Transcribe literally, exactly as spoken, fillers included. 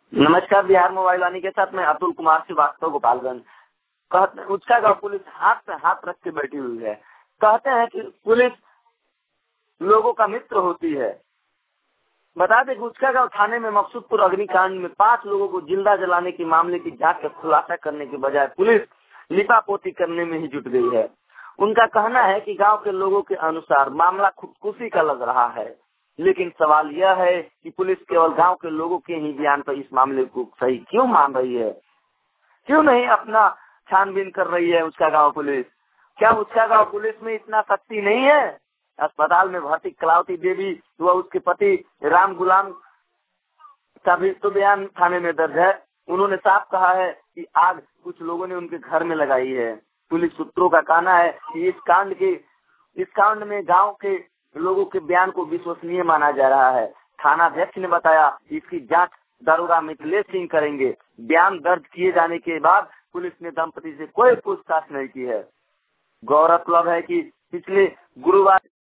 नमस्कार, बिहार मोबाइल वाणी के साथ मैं अतुल कुमार श्रीवास्तव गोपालगंज। कहते उचका गाँव पुलिस हाथ पे हाथ रख के बैठी हुई है। कहते हैं कि पुलिस लोगों का मित्र होती है। बता दें कि उचका गाँव थाने में मकसूदपुर अग्निकांड में पांच लोगों को जिंदा जलाने के मामले की जांच का खुलासा करने के बजाय पुलिस लिपापोती करने में ही जुट गई है। उनका कहना है कि गांव के लोगों के अनुसार मामला खुदकुशी का लग रहा है, लेकिन सवाल यह है कि पुलिस केवल गांव के लोगों के ही बयान पर इस मामले को सही क्यों मान रही है? क्यों नहीं अपना छानबीन कर रही है उसका गांव पुलिस? क्या उसका गांव पुलिस में इतना शक्ति नहीं है? अस्पताल में भर्ती कलावती देवी व उसके पति राम गुलाम का भी तो बयान थाने में दर्ज है। उन्होंने साफ कहा है कि आग कुछ लोगों ने उनके घर में लगाई है। पुलिस सूत्रों का कहना है कि इस कांड के इस कांड में गांव के लोगों के बयान को विश्वसनीय माना जा रहा है। थाना अध्यक्ष ने बताया कि इसकी जांच दारोगा मिथिलेश सिंह करेंगे। बयान दर्ज किए जाने के बाद पुलिस ने दंपति से कोई पूछताछ नहीं की है। गौरतलब है कि पिछले गुरुवार